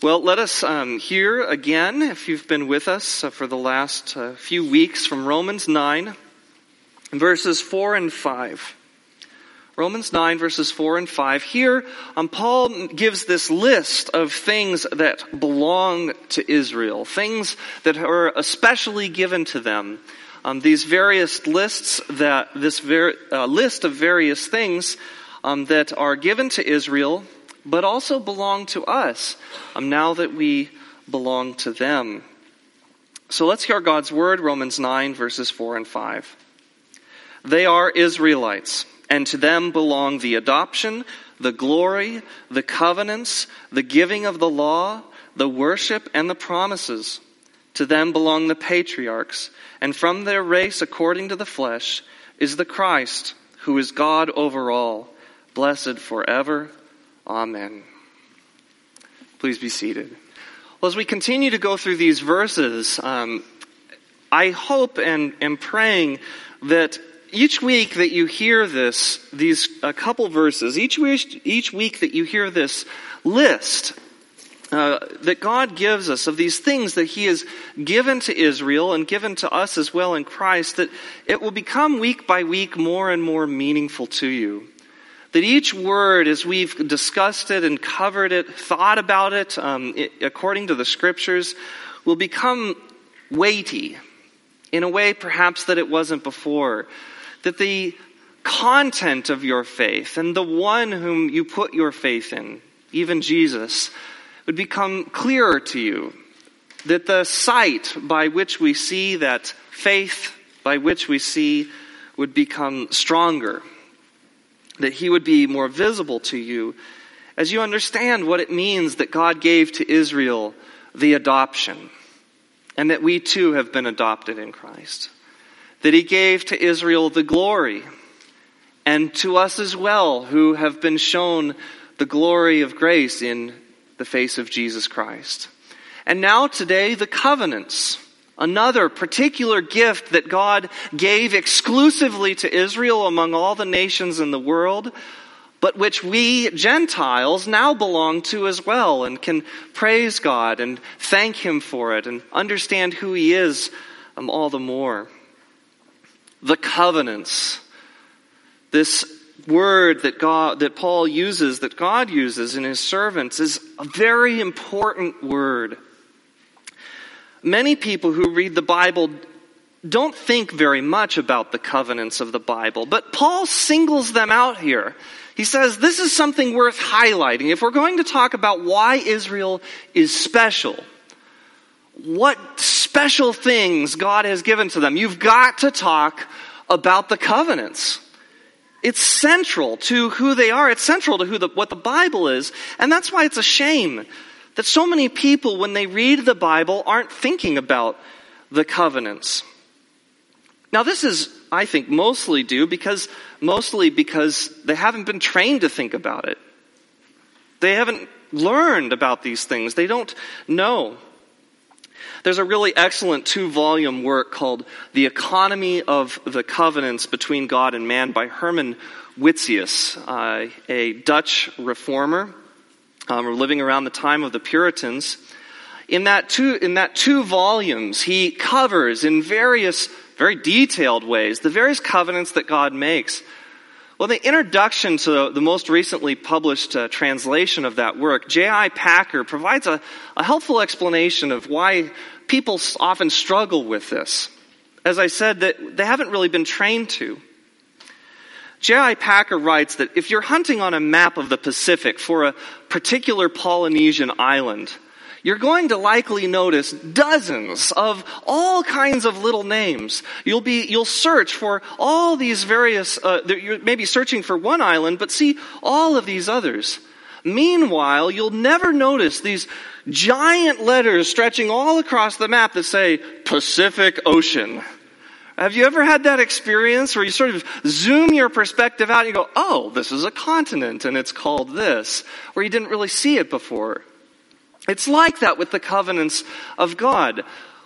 Well, let us hear again, if you've been with us for the last few weeks, from Romans 9, verses 4 and 5. Romans 9, verses 4 and 5. Here, Paul gives this list of things that belong to Israel, things that are especially given to them. These various lists, list of various things that are given to Israel, but also belong to us, now that we belong to them. So let's hear God's word, Romans 9, verses 4 and 5. They are Israelites, and to them belong the adoption, the glory, the covenants, the giving of the law, the worship, and the promises. To them belong the patriarchs, and from their race according to the flesh is the Christ, who is God over all, blessed forever. Amen. Please be seated. Well, as we continue to go through these verses, I hope and am praying that each week that you hear these couple verses, each week that you hear this list that God gives us of these things that He has given to Israel and given to us as well in Christ, that it will become week by week more and more meaningful to you. That each word, as we've discussed it and covered it, thought about it, according to the Scriptures, will become weighty in a way perhaps that it wasn't before. That the content of your faith and the one whom you put your faith in, even Jesus, would become clearer to you. That the sight by which we see that faith, by which we see, would become stronger. That He would be more visible to you as you understand what it means that God gave to Israel the adoption, and that we too have been adopted in Christ. That He gave to Israel the glory, and to us as well, who have been shown the glory of grace in the face of Jesus Christ. And now today, the covenants. Another particular gift that God gave exclusively to Israel among all the nations in the world, but which we Gentiles now belong to as well and can praise God and thank Him for it and understand who He is all the more. The covenants. This word that Paul uses, that God uses in His servants, is a very important word. Many people who read the Bible don't think very much about the covenants of the Bible, but Paul singles them out here. He says this is something worth highlighting. If we're going to talk about why Israel is special, what special things God has given to them, you've got to talk about the covenants. It's central to who they are. It's central to what the Bible is, and that's why it's a shame that so many people, when they read the Bible, aren't thinking about the covenants. Now this is, I think, mostly because they haven't been trained to think about it. They haven't learned about these things. They don't know. There's a really excellent 2-volume work called The Economy of the Covenants Between God and Man by Herman Witsius, a Dutch reformer. Living around the time of the Puritans. In that two volumes, he covers in various, very detailed ways the various covenants that God makes. Well, the introduction to the most recently published translation of that work, J.I. Packer, provides a helpful explanation of why people often struggle with this. As I said, that they haven't really been trained to. J.I. Packer writes that if you're hunting on a map of the Pacific for a particular Polynesian island, you're going to likely notice dozens of all kinds of little names. You'll search for all these various, you're maybe searching for one island, but see all of these others. Meanwhile, you'll never notice these giant letters stretching all across the map that say Pacific Ocean. Have you ever had that experience where you sort of zoom your perspective out and you go, oh, this is a continent and it's called this, where you didn't really see it before? It's like that with the covenants of God.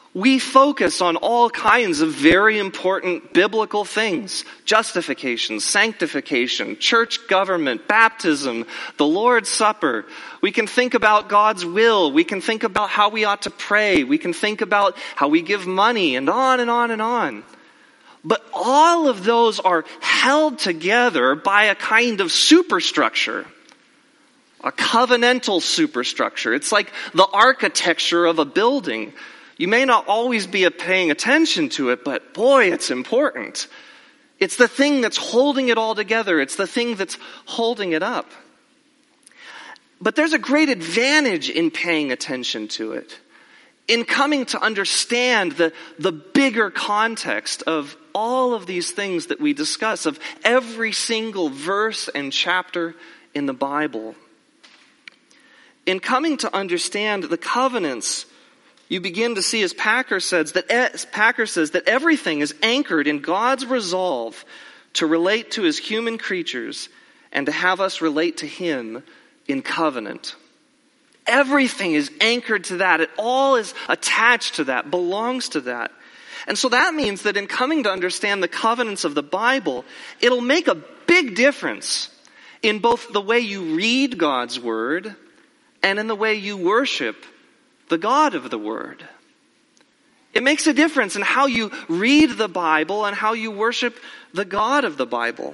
We focus on all kinds of very important biblical things: justification, sanctification, church government, baptism, the Lord's Supper. We can think about God's will. We can think about how we ought to pray. We can think about how we give money, and on and on and on. But all of those are held together by a kind of superstructure, a covenantal superstructure. It's like the architecture of a building. You may not always be paying attention to it, but boy, it's important. It's the thing that's holding it all together. It's the thing that's holding it up. But there's a great advantage in paying attention to it, in coming to understand the bigger context of all of these things that we discuss, of every single verse and chapter in the Bible. In coming to understand the covenants, you begin to see, as Packer says, that everything is anchored in God's resolve to relate to his human creatures and to have us relate to him in covenant. Everything is anchored to that. It all is attached to that, belongs to that. And so that means that in coming to understand the covenants of the Bible, it'll make a big difference in both the way you read God's word and in the way you worship the God of the Word. It makes a difference in how you read the Bible and how you worship the God of the Bible.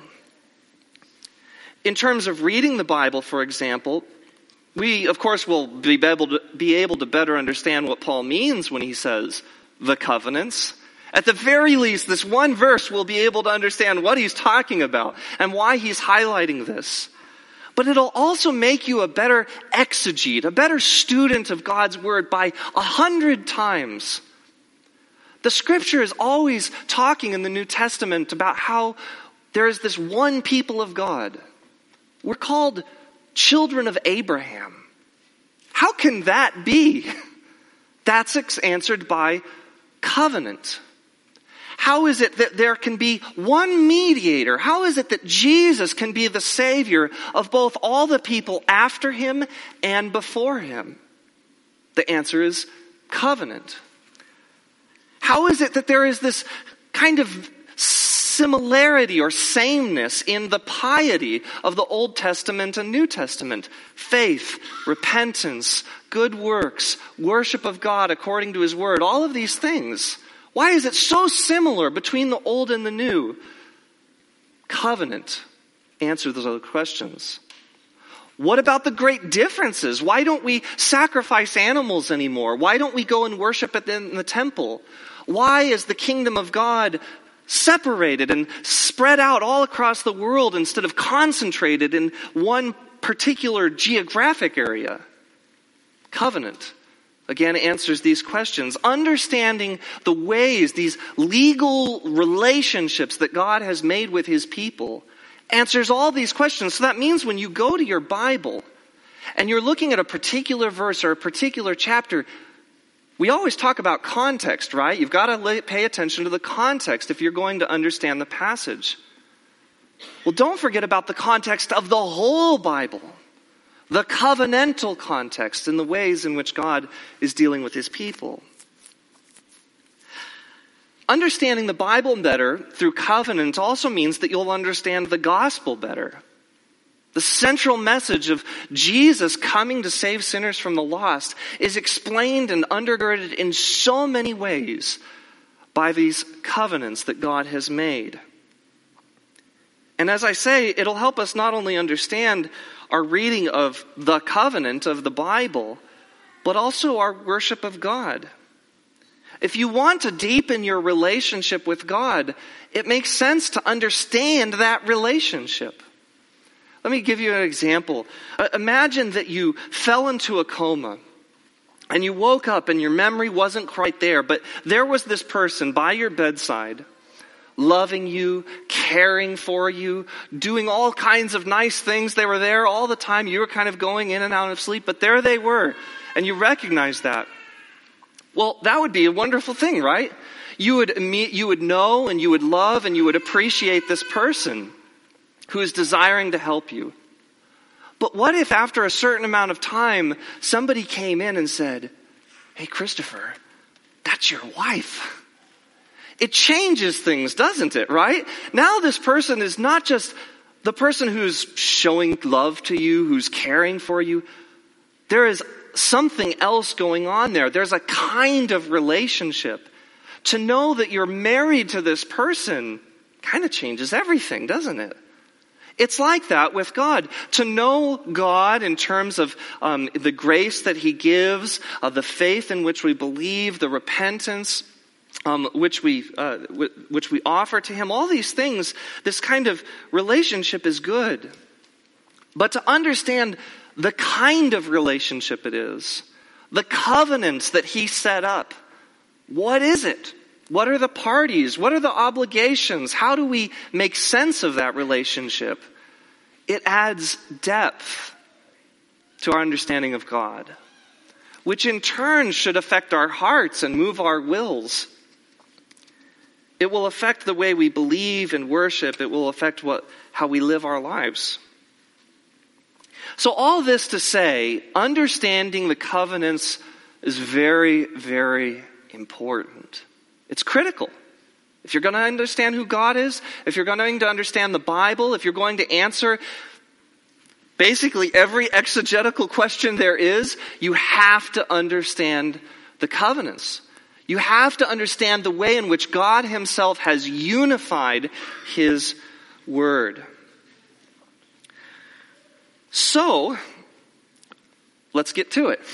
In terms of reading the Bible, for example, we, of course, will be able to better understand what Paul means when he says the covenants. At the very least, this one verse will be able to understand what he's talking about and why he's highlighting this. But it'll also make you a better exegete, a better student of God's word by 100 times. The scripture is always talking in the New Testament about how there is this one people of God. We're called children of Abraham. How can that be? That's answered by covenant. How is it that there can be one mediator? How is it that Jesus can be the Savior of both all the people after him and before him? The answer is covenant. How is it that there is this kind of similarity or sameness in the piety of the Old Testament and New Testament? Faith, repentance, good works, worship of God according to his word, all of these things. Why is it so similar between the old and the new? Covenant answers those other questions. What about the great differences? Why don't we sacrifice animals anymore? Why don't we go and worship in the temple? Why is the kingdom of God separated and spread out all across the world instead of concentrated in one particular geographic area? Covenant again answers these questions. Understanding the ways, these legal relationships that God has made with his people, answers all these questions. So that means when you go to your Bible and you're looking at a particular verse or a particular chapter, we always talk about context, right? You've got to pay attention to the context if you're going to understand the passage. Well, don't forget about the context of the whole Bible. The covenantal context and the ways in which God is dealing with his people. Understanding the Bible better through covenant also means that you'll understand the gospel better. The central message of Jesus coming to save sinners from the lost is explained and undergirded in so many ways by these covenants that God has made. And as I say, it'll help us not only understand our reading of the covenant of the Bible, but also our worship of God. If you want to deepen your relationship with God, it makes sense to understand that relationship. Let me give you an example. Imagine that you fell into a coma and you woke up and your memory wasn't quite there, but there was this person by your bedside, loving you, caring for you, doing all kinds of nice things. They were there all the time. You were kind of going in and out of sleep, but there they were, and you recognized that. Well, that would be a wonderful thing, right? You would know and you would love and you would appreciate this person who is desiring to help you. But what if after a certain amount of time, somebody came in and said, "Hey, Christopher, that's your wife. It changes things, doesn't it, right? Now this person is not just the person who's showing love to you, who's caring for you. There is something else going on there. There's a kind of relationship. To know that you're married to this person kind of changes everything, doesn't it? It's like that with God. To know God in terms of the grace that He gives, the faith in which we believe, the repentance which we offer to Him, all these things, this kind of relationship is good. But to understand the kind of relationship it is, the covenants that He set up, what is it? What are the parties? What are the obligations? How do we make sense of that relationship? It adds depth to our understanding of God, which in turn should affect our hearts and move our wills. It will affect the way we believe and worship. It will affect how we live our lives. So all this to say, understanding the covenants is very, very important. It's critical. If you're going to understand who God is, if you're going to understand the Bible, if you're going to answer basically every exegetical question there is, you have to understand the covenants. You have to understand the way in which God Himself has unified His Word. So, let's get to it.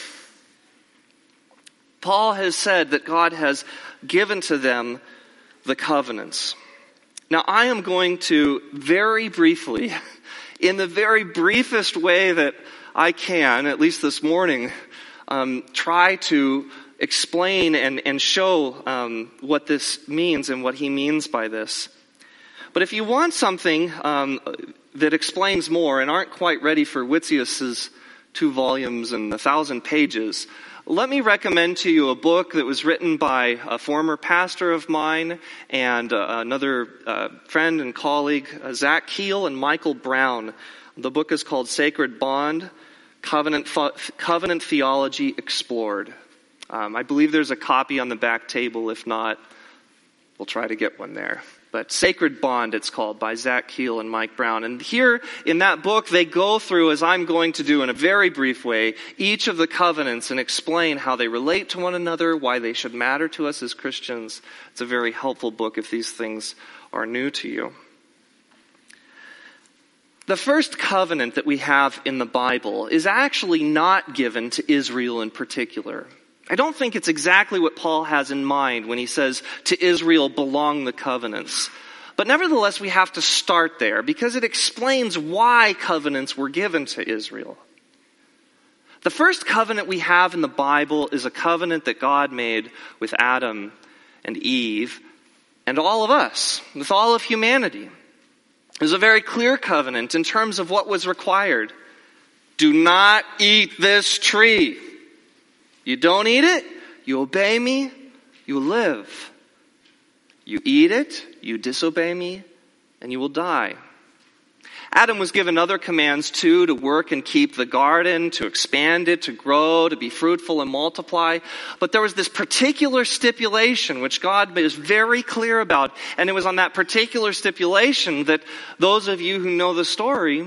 Paul has said that God has given to them the covenants. Now, I am going to very briefly, in the very briefest way that I can, at least this morning, try to explain and show what this means and what he means by this. But if you want something that explains more and aren't quite ready for Witsius's 2 volumes and 1,000 pages, let me recommend to you a book that was written by a former pastor of mine and another friend and colleague, Zach Keel and Michael Brown. The book is called Sacred Bond, Covenant Theology Explored. I believe there's a copy on the back table. If not, we'll try to get one there. But Sacred Bond, it's called, by Zach Keel and Mike Brown. And here in that book, they go through, as I'm going to do in a very brief way, each of the covenants and explain how they relate to one another, why they should matter to us as Christians. It's a very helpful book if these things are new to you. The first covenant that we have in the Bible is actually not given to Israel in particular. I don't think it's exactly what Paul has in mind when he says, to Israel belong the covenants. But nevertheless, we have to start there because it explains why covenants were given to Israel. The first covenant we have in the Bible is a covenant that God made with Adam and Eve and all of us, with all of humanity. It was a very clear covenant in terms of what was required. Do not eat this tree. You don't eat it, you obey me, you live. You eat it, you disobey me, and you will die. Adam was given other commands too, to work and keep the garden, to expand it, to grow, to be fruitful and multiply. But there was this particular stipulation which God is very clear about. And it was on that particular stipulation that those of you who know the story,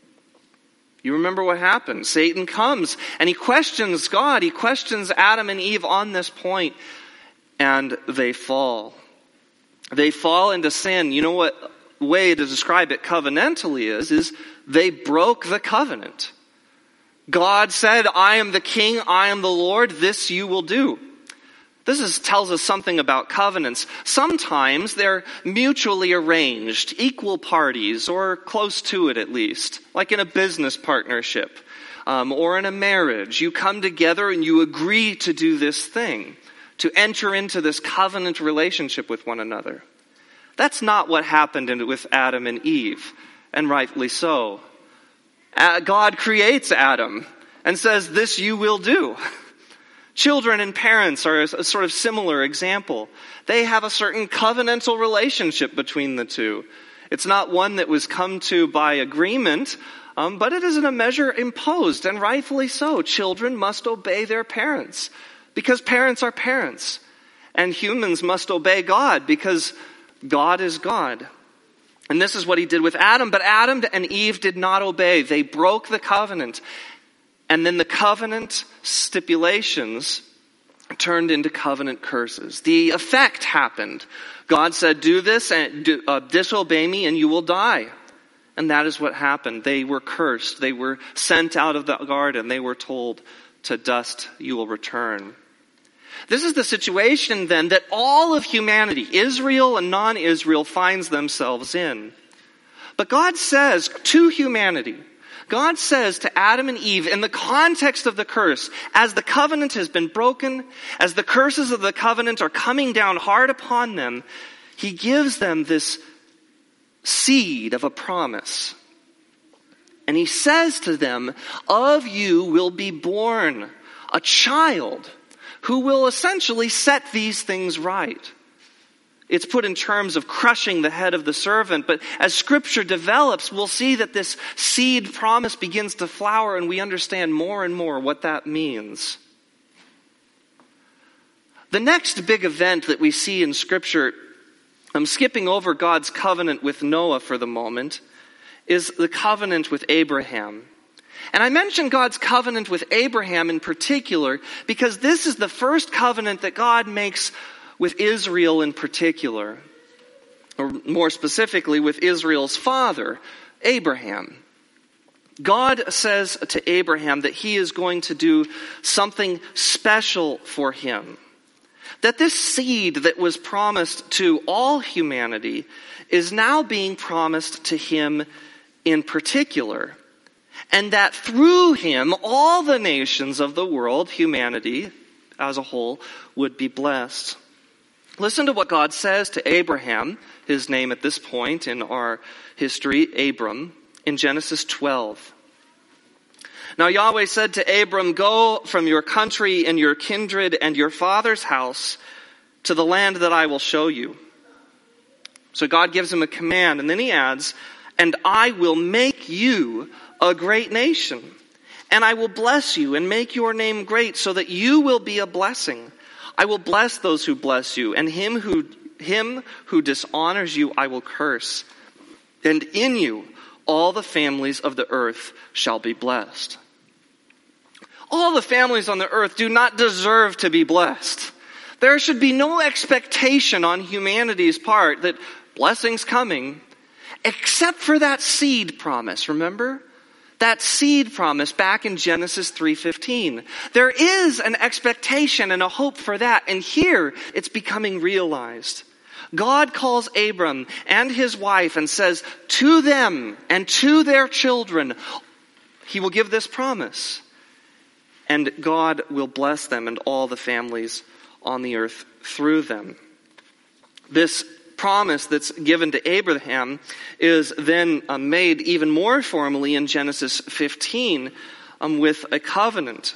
you remember what happened. Satan comes and he questions God. He questions Adam and Eve on this point, and they fall. They fall into sin. You know what way to describe it covenantally is they broke the covenant. God said, I am the king, I am the Lord, this you will do. This tells us something about covenants. Sometimes they're mutually arranged, equal parties, or close to it at least, like in a business partnership or in a marriage. You come together and you agree to do this thing, to enter into this covenant relationship with one another. That's not what happened with Adam and Eve, and rightly so. God creates Adam and says, this you will do. Children and parents are a sort of similar example. They have a certain covenantal relationship between the two. It's not one that was come to by agreement, but it is in a measure imposed, and rightfully so. Children must obey their parents because parents are parents. And humans must obey God because God is God. And this is what he did with Adam. But Adam and Eve did not obey. They broke the covenant. And then the covenant stipulations turned into covenant curses. The effect happened. God said, do this and disobey me and you will die. And that is what happened. They were cursed. They were sent out of the garden. They were told, to dust you will return. This is the situation then that all of humanity, Israel and non-Israel, finds themselves in. But God says to humanity, God says to Adam and Eve, in the context of the curse, as the covenant has been broken, as the curses of the covenant are coming down hard upon them, he gives them this seed of a promise. And he says to them, of you will be born a child who will essentially set these things right. It's put in terms of crushing the head of the serpent, but as Scripture develops, we'll see that this seed promise begins to flower, and we understand more and more what that means. The next big event that we see in Scripture, I'm skipping over God's covenant with Noah for the moment, is the covenant with Abraham. And I mention God's covenant with Abraham in particular because this is the first covenant that God makes with Israel in particular, or more specifically with Israel's father, Abraham. God says to Abraham that he is going to do something special for him. That this seed that was promised to all humanity is now being promised to him in particular. And that through him, all the nations of the world, humanity as a whole, would be blessed. Listen to what God says to Abraham, his name at this point in our history, Abram, in Genesis 12. Now Yahweh said to Abram, go from your country and your kindred and your father's house to the land that I will show you. So God gives him a command, and then he adds, and I will make you a great nation, and I will bless you and make your name great so that you will be a blessing. I will bless those who bless you, and him who dishonors you I will curse. And in you all the families of the earth shall be blessed. All the families on the earth do not deserve to be blessed. There should be no expectation on humanity's part that blessing's coming, except for that seed promise, remember? That seed promise back in Genesis 3:15. There is an expectation and a hope for that, and here it's becoming realized. God calls Abram and his wife and says, to them and to their children, he will give this promise. And God will bless them and all the families on the earth through them. This promise that's given to Abraham is then made even more formally in Genesis 15 with a covenant.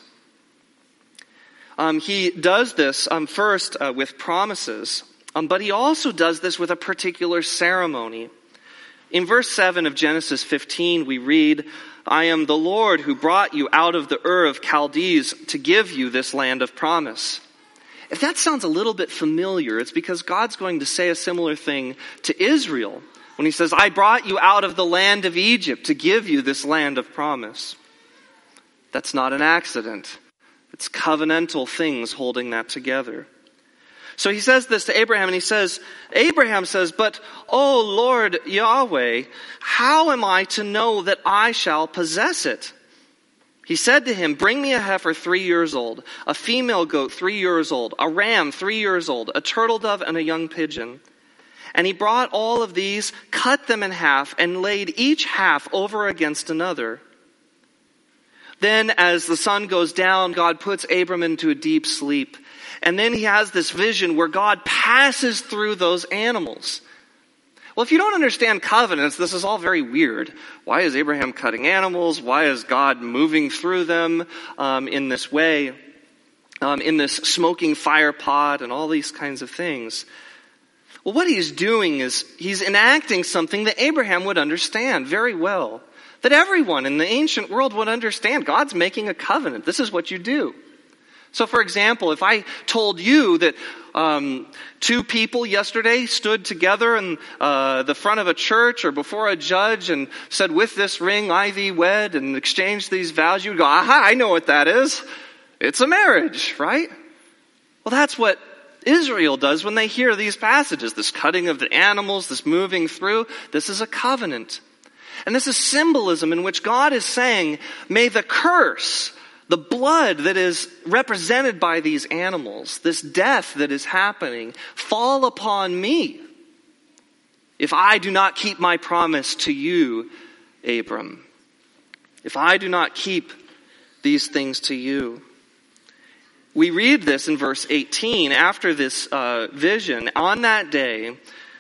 He does this first with promises, but he also does this with a particular ceremony. In verse 7 of Genesis 15 we read, I am the Lord who brought you out of the Ur of Chaldees to give you this land of promise. If that sounds a little bit familiar, it's because God's going to say a similar thing to Israel when he says, I brought you out of the land of Egypt to give you this land of promise. That's not an accident. It's covenantal things holding that together. So he says this to Abraham, and Abraham says, but, O Lord Yahweh, how am I to know that I shall possess it? He said to him, bring me a heifer 3 years old, a female goat 3 years old, a ram 3 years old, a turtle dove, and a young pigeon. And he brought all of these, cut them in half, and laid each half over against another. Then as the sun goes down, God puts Abram into a deep sleep. And then he has this vision where God passes through those animals. Well, if you don't understand covenants, this is all very weird. Why is Abraham cutting animals? Why is God moving through them in this way, in this smoking fire pot and all these kinds of things? Well, what he's doing is he's enacting something that Abraham would understand very well, that everyone in the ancient world would understand. God's making a covenant. This is what you do. So for example, if I told you that two people yesterday stood together in the front of a church or before a judge and said, with this ring I thee wed, and exchanged these vows, you'd go, aha, I know what that is. It's a marriage, right? Well, that's what Israel does when they hear these passages. This cutting of the animals, this moving through, this is a covenant. And this is symbolism in which God is saying, may the curse, the blood that is represented by these animals, this death that is happening, fall upon me if I do not keep my promise to you, Abram. If I do not keep these things to you. We read this in verse 18. After this vision, on that day,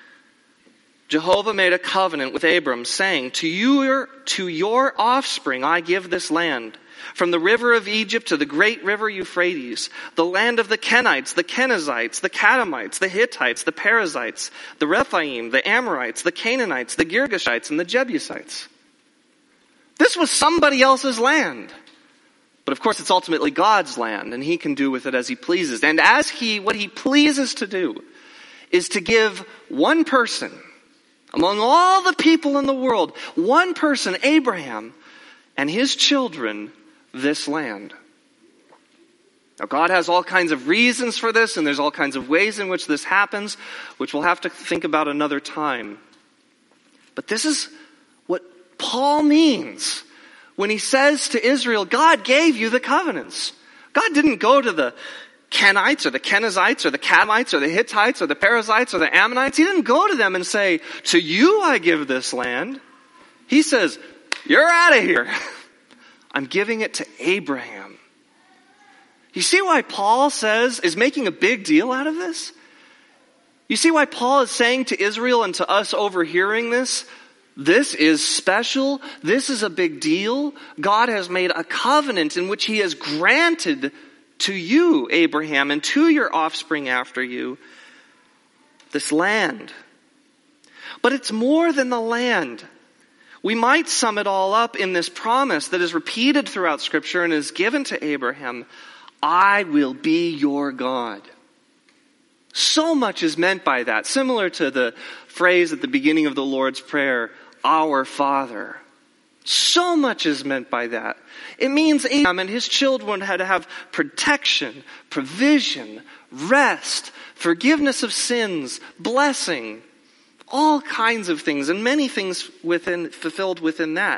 Jehovah made a covenant with Abram, saying, to your offspring I give this land, from the river of Egypt to the great river Euphrates, the land of the Kenites, the Kenizzites, the Kadamites, the Hittites, the Perizzites, the Rephaim, the Amorites, the Canaanites, the Girgashites, and the Jebusites. This was somebody else's land. But of course it's ultimately God's land, and he can do with it as he pleases. And what he pleases to do is to give one person, among all the people in the world, one person, Abraham, and his children, this land. Now God has all kinds of reasons for this, and there's all kinds of ways in which this happens, which we'll have to think about another time. But this is what Paul means when he says to Israel, God gave you the covenants. God didn't go to the Kenites or the Kenizzites or the Kadamites or the Hittites or the Perizzites or the Ammonites. He didn't go to them and say, to you I give this land. He says, you're out of here. I'm giving it to Abraham. You see why Paul is making a big deal out of this? You see why Paul is saying to Israel and to us overhearing this, this is special. This is a big deal. God has made a covenant in which he has granted to you, Abraham, and to your offspring after you, this land. But it's more than the land. We might sum it all up in this promise that is repeated throughout Scripture and is given to Abraham. I will be your God. So much is meant by that. Similar to the phrase at the beginning of the Lord's Prayer, our Father. So much is meant by that. It means Abraham and his children had to have protection, provision, rest, forgiveness of sins, blessing, all kinds of things, and many things fulfilled within that.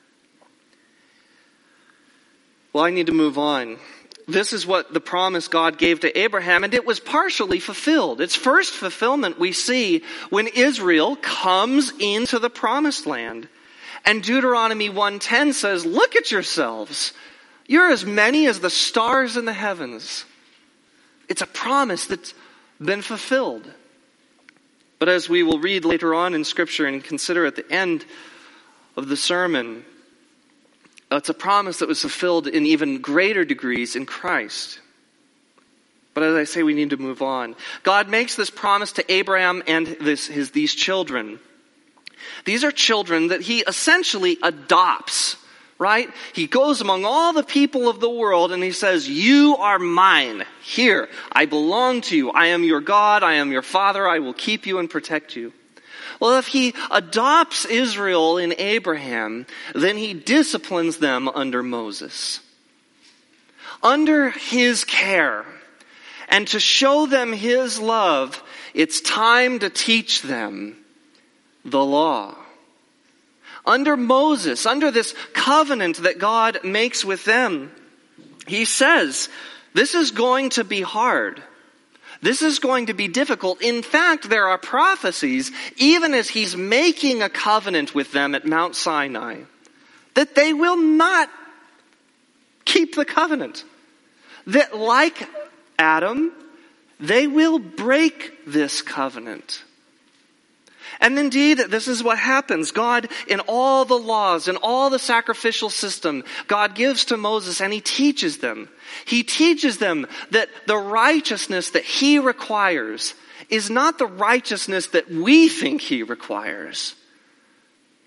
Well, I need to move on. This is what the promise God gave to Abraham, and it was partially fulfilled. Its first fulfillment we see when Israel comes into the promised land. And Deuteronomy 1:10 says, look at yourselves. You're as many as the stars in the heavens. It's a promise that's been fulfilled. But as we will read later on in Scripture and consider at the end of the sermon, it's a promise that was fulfilled in even greater degrees in Christ. But as I say, we need to move on. God makes this promise to Abraham and these children. These are children that he essentially adopts, right? He goes among all the people of the world and he says, you are mine. Here, I belong to you. I am your God. I am your father. I will keep you and protect you. Well, if he adopts Israel in Abraham, then he disciplines them under Moses. Under his care. And to show them his love, it's time to teach them the law. Under Moses, under this covenant that God makes with them, he says, this is going to be hard. This is going to be difficult. In fact, there are prophecies, even as he's making a covenant with them at Mount Sinai, that they will not keep the covenant. That like Adam, they will break this covenant. And indeed, this is what happens. God, in all the laws, in all the sacrificial system, God gives to Moses and he teaches them. He teaches them that the righteousness that he requires is not the righteousness that we think he requires.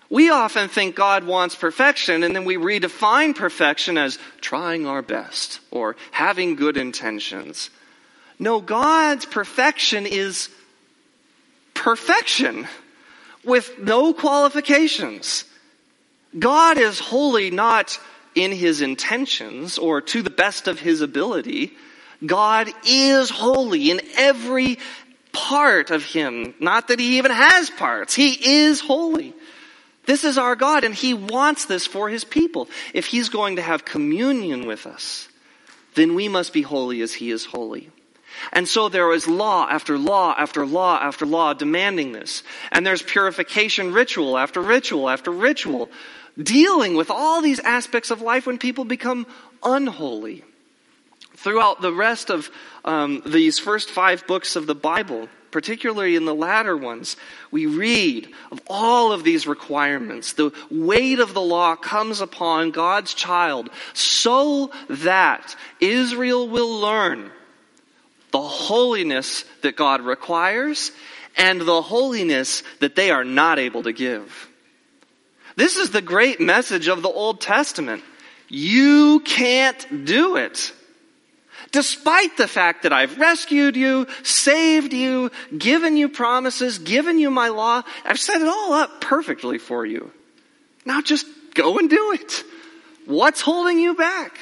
We often think God wants perfection, and then we redefine perfection as trying our best or having good intentions. No, God's perfection is perfection with no qualifications. God is holy not in his intentions or to the best of his ability. God is holy in every part of him. Not that he even has parts. He is holy. This is our God, and he wants this for his people. If he's going to have communion with us, then we must be holy as he is holy. And so there is law after law after law after law demanding this. And there's purification ritual after ritual after ritual, dealing with all these aspects of life when people become unholy. Throughout the rest of these first 5 books of the Bible, particularly in the latter ones, we read of all of these requirements. The weight of the law comes upon God's child so that Israel will learn the holiness that God requires and the holiness that they are not able to give. This is the great message of the Old Testament. You can't do it. Despite the fact that I've rescued you, saved you, given you promises, given you my law, I've set it all up perfectly for you. Now just go and do it. What's holding you back?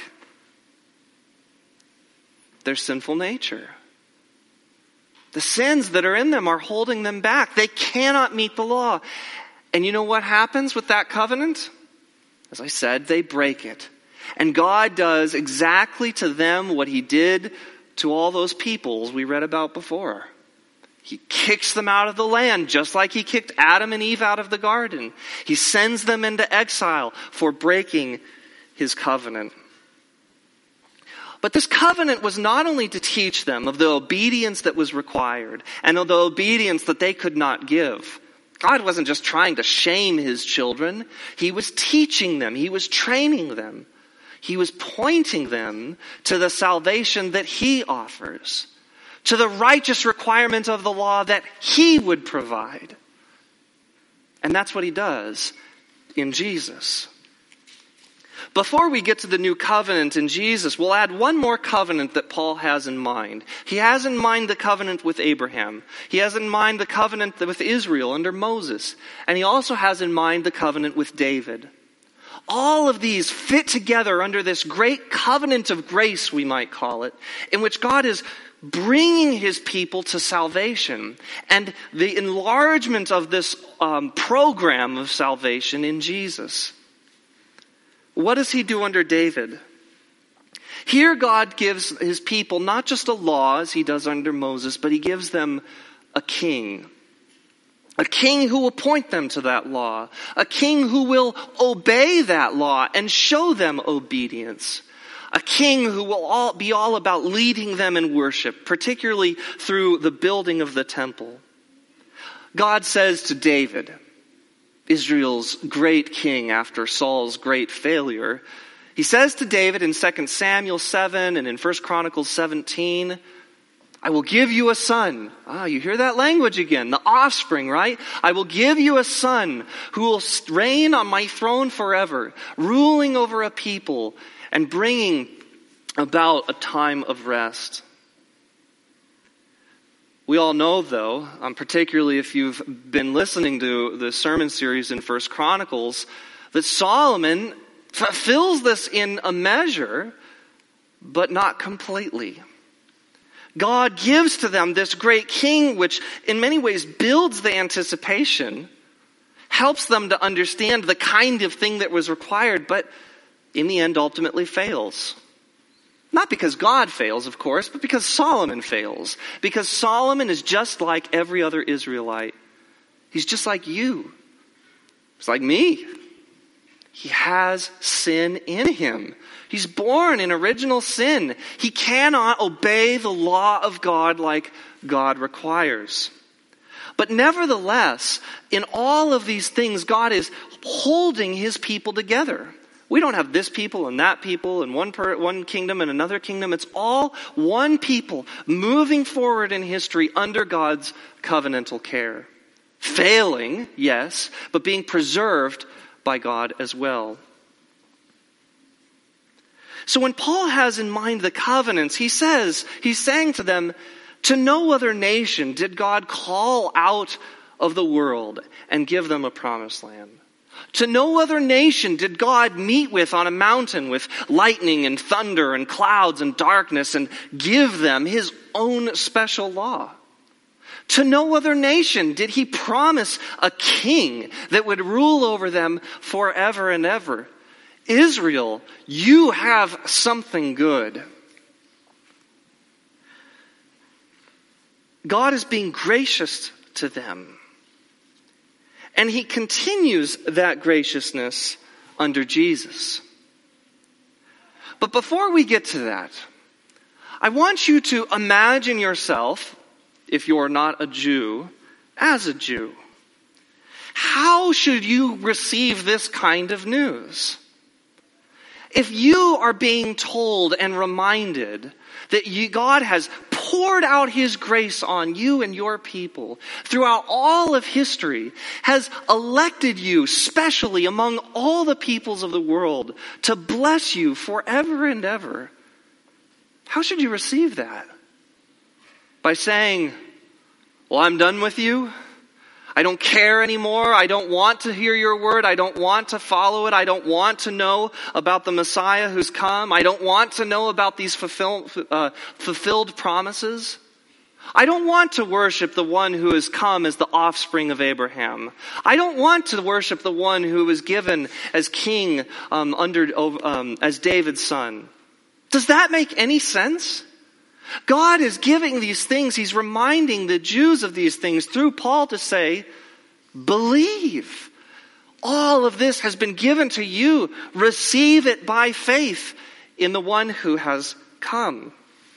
Their sinful nature. The sins that are in them are holding them back. They cannot meet the law. And you know what happens with that covenant? As I said, they break it. And God does exactly to them what he did to all those peoples we read about before. He kicks them out of the land, just like he kicked Adam and Eve out of the garden. He sends them into exile for breaking his covenant. But this covenant was not only to teach them of the obedience that was required and of the obedience that they could not give. God wasn't just trying to shame his children. He was teaching them. He was training them. He was pointing them to the salvation that he offers, to the righteous requirement of the law that he would provide. And that's what he does in Jesus. Before we get to the new covenant in Jesus, we'll add one more covenant that Paul has in mind. He has in mind the covenant with Abraham. He has in mind the covenant with Israel under Moses. And he also has in mind the covenant with David. All of these fit together under this great covenant of grace, we might call it, in which God is bringing his people to salvation and the enlargement of this program of salvation in Jesus. What does he do under David? Here God gives his people not just a law as he does under Moses, but he gives them a king. A king who will point them to that law. A king who will obey that law and show them obedience. A king who will be all about leading them in worship, particularly through the building of the temple. God says to David, Israel's great king after Saul's great failure, he says to David in 2 Samuel 7 and in 1 Chronicles 17, I will give you a son. You hear that language again. The offspring, right? I will give you a son who will reign on my throne forever, ruling over a people and bringing about a time of rest. We all know, though, particularly if you've been listening to the sermon series in 1 Chronicles, that Solomon fulfills this in a measure, but not completely. God gives to them this great king, which in many ways builds the anticipation, helps them to understand the kind of thing that was required, but in the end ultimately fails. Not because God fails, of course, but because Solomon fails. Because Solomon is just like every other Israelite. He's just like you. He's like me. He has sin in him. He's born in original sin. He cannot obey the law of God like God requires. But nevertheless, in all of these things, God is holding his people together. We don't have this people and that people and one kingdom and another kingdom. It's all one people moving forward in history under God's covenantal care. Failing, yes, but being preserved by God as well. So when Paul has in mind the covenants, he's saying to them, to no other nation did God call out of the world and give them a promised land. To no other nation did God meet with on a mountain with lightning and thunder and clouds and darkness and give them his own special law. To no other nation did he promise a king that would rule over them forever and ever. Israel, you have something good. God is being gracious to them. And he continues that graciousness under Jesus. But before we get to that, I want you to imagine yourself, if you're not a Jew, as a Jew. How should you receive this kind of news? If you are being told and reminded that God has poured out his grace on you and your people throughout all of history, has elected you specially among all the peoples of the world to bless you forever and ever, how should you receive that? By saying, well, I'm done with you. I don't care anymore. I don't want to hear your word. I don't want to follow it. I don't want to know about the Messiah who's come. I don't want to know about these fulfilled promises. I don't want to worship the one who has come as the offspring of Abraham. I don't want to worship the one who was given as king as David's son. Does that make any sense? God is giving these things. He's reminding the Jews of these things through Paul to say, believe. All of this has been given to you. Receive it by faith in the one who has come.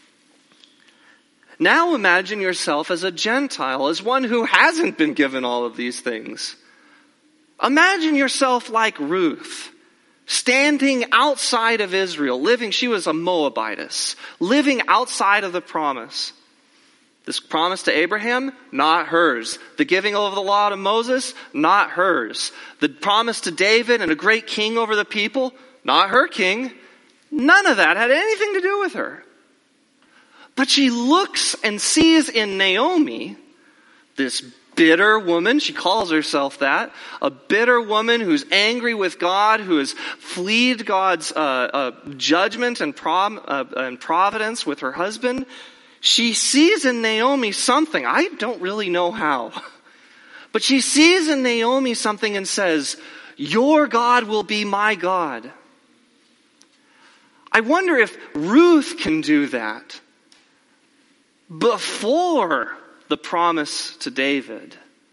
Now imagine yourself as a Gentile, as one who hasn't been given all of these things. Imagine yourself like Ruth, standing outside of Israel, she was a Moabitess, living outside of the promise. This promise to Abraham, not hers. The giving of the law to Moses, not hers. The promise to David and a great king over the people, not her king. None of that had anything to do with her. But she looks and sees in Naomi this bitter woman, she calls herself that, a bitter woman who's angry with God, who has fled God's judgment and providence with her husband. She sees in Naomi something, I don't really know how, but she sees in Naomi something and says, your God will be my God. I wonder if Ruth can do that before the promise to David,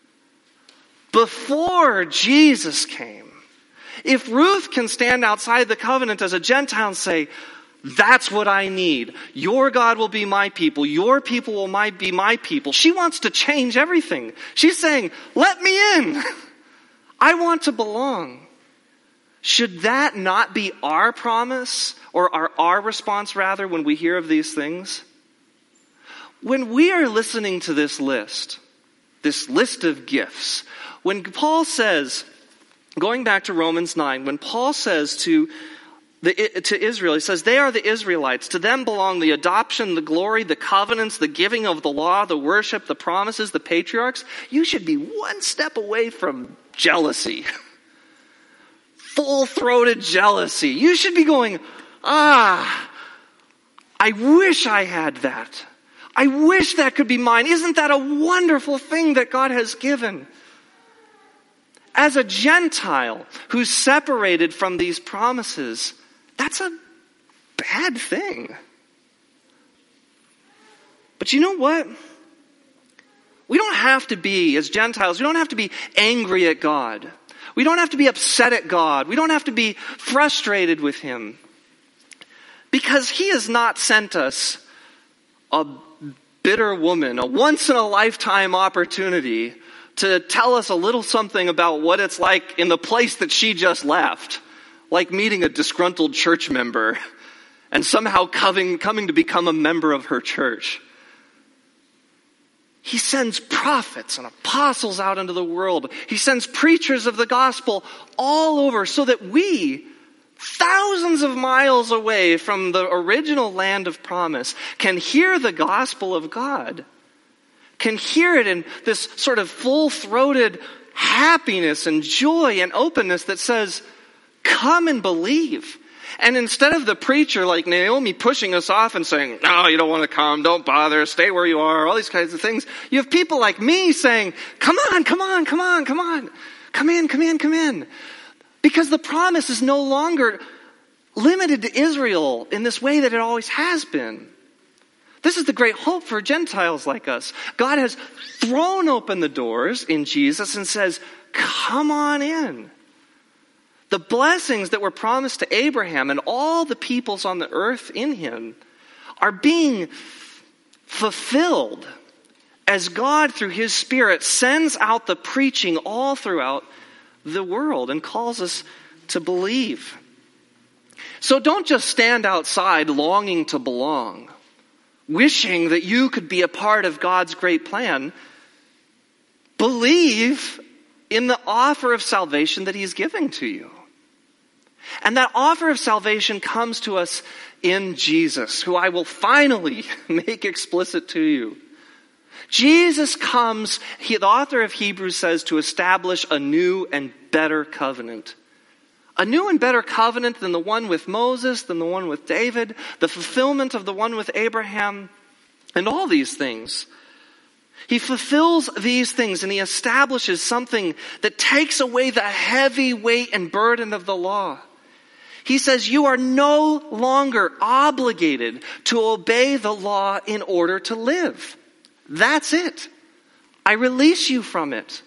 before Jesus came. If Ruth can stand outside the covenant as a Gentile and say, that's what I need. Your God will be my people. Your people will be my people. She wants to change everything. She's saying, let me in. I want to belong. Should that not be our promise, or our response rather, when we hear of these things? When we are listening to this list of gifts, when Paul says, going back to Romans 9, when Paul says to Israel, he says, they are the Israelites. To them belong the adoption, the glory, the covenants, the giving of the law, the worship, the promises, the patriarchs. You should be one step away from jealousy. Full-throated jealousy. You should be going, I wish I had that. I wish that could be mine. Isn't that a wonderful thing that God has given? As a Gentile who's separated from these promises, that's a bad thing. But you know what? We don't have to be, as Gentiles, we don't have to be angry at God. We don't have to be upset at God. We don't have to be frustrated with Him. Because He has not sent us a bitter woman, a once-in-a-lifetime opportunity to tell us a little something about what it's like in the place that she just left. Like meeting a disgruntled church member and somehow coming to become a member of her church. He sends prophets and apostles out into the world. He sends preachers of the gospel all over so that we, thousands of miles away from the original land of promise, can hear the gospel of God, can hear it in this sort of full-throated happiness and joy and openness that says, come and believe. And instead of the preacher like Naomi pushing us off and saying, no, you don't want to come, don't bother, stay where you are, all these kinds of things, you have people like me saying, come on, come on, come on, come on, come in, come in, come in. Because the promise is no longer limited to Israel in this way that it always has been. This is the great hope for Gentiles like us. God has thrown open the doors in Jesus and says, come on in. The blessings that were promised to Abraham and all the peoples on the earth in him are being fulfilled as God, through his Spirit, sends out the preaching all throughout the world and calls us to believe. So don't just stand outside longing to belong, wishing that you could be a part of God's great plan. Believe in the offer of salvation that he's giving to you. And that offer of salvation comes to us in Jesus, who I will finally make explicit to you. Jesus comes, the author of Hebrews says, to establish a new and better covenant. A new and better covenant than the one with Moses, than the one with David, the fulfillment of the one with Abraham, and all these things. He fulfills these things and he establishes something that takes away the heavy weight and burden of the law. He says you are no longer obligated to obey the law in order to live. That's it. I release you from it.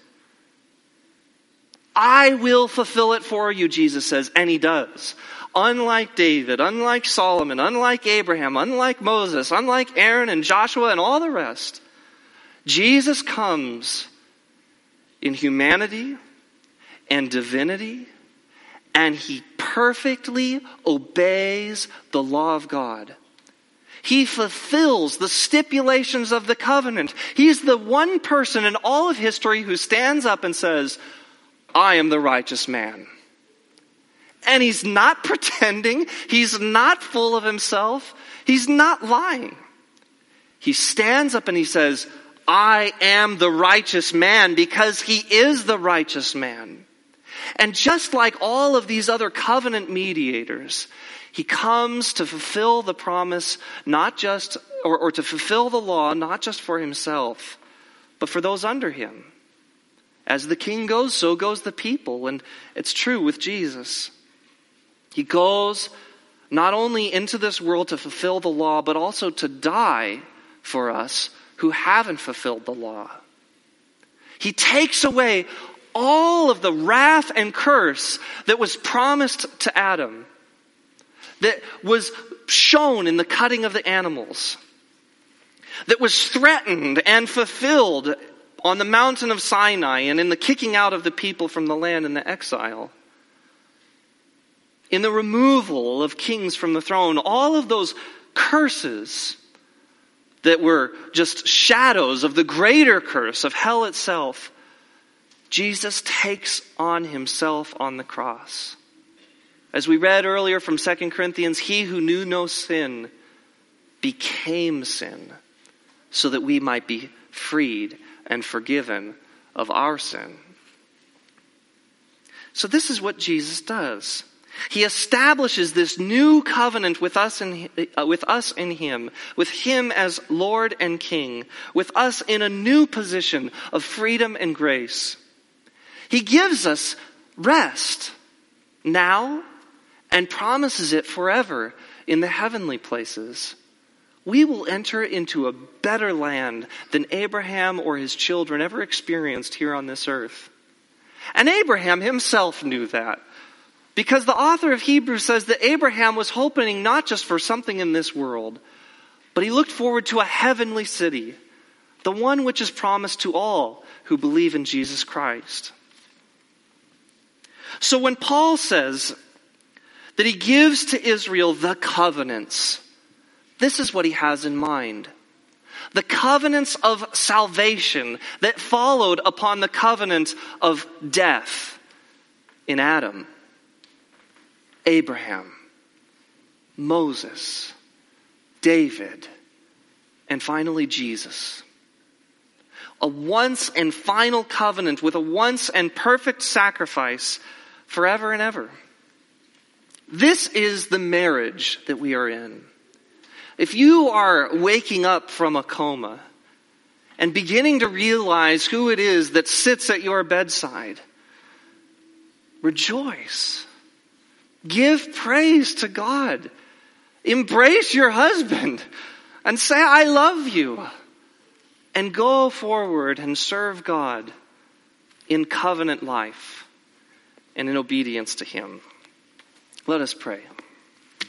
I will fulfill it for you, Jesus says, and he does. Unlike David, unlike Solomon, unlike Abraham, unlike Moses, unlike Aaron and Joshua and all the rest, Jesus comes in humanity and divinity, and he perfectly obeys the law of God. He fulfills the stipulations of the covenant. He's the one person in all of history who stands up and says, I am the righteous man. And he's not pretending. He's not full of himself. He's not lying. He stands up and he says, I am the righteous man, because he is the righteous man. And just like all of these other covenant mediators, he comes to fulfill the promise, not just, or to fulfill the law, not just for himself, but for those under him. As the king goes, so goes the people. And it's true with Jesus. He goes not only into this world to fulfill the law, but also to die for us who haven't fulfilled the law. He takes away all of the wrath and curse that was promised to Adam, that was shown in the cutting of the animals, that was threatened and fulfilled on the mountain of Sinai and in the kicking out of the people from the land in the exile, in the removal of kings from the throne. All of those curses that were just shadows of the greater curse of hell itself, Jesus takes on himself on the cross. As we read earlier from 2 Corinthians, he who knew no sin became sin so that we might be freed and forgiven of our sin. So this is what Jesus does. He establishes this new covenant with us in him, with him as Lord and King, with us in a new position of freedom and grace. He gives us rest now and promises it forever in the heavenly places. We will enter into a better land than Abraham or his children ever experienced here on this earth. And Abraham himself knew that, because the author of Hebrews says that Abraham was hoping not just for something in this world, but he looked forward to a heavenly city, the one which is promised to all who believe in Jesus Christ. So when Paul says that he gives to Israel the covenants, this is what he has in mind. The covenants of salvation that followed upon the covenant of death in Adam, Abraham, Moses, David, and finally Jesus. A once and final covenant with a once and perfect sacrifice forever and ever. This is the marriage that we are in. If you are waking up from a coma and beginning to realize who it is that sits at your bedside, rejoice. Give praise to God. Embrace your husband and say, I love you. And go forward and serve God in covenant life and in obedience to Him. Let us pray.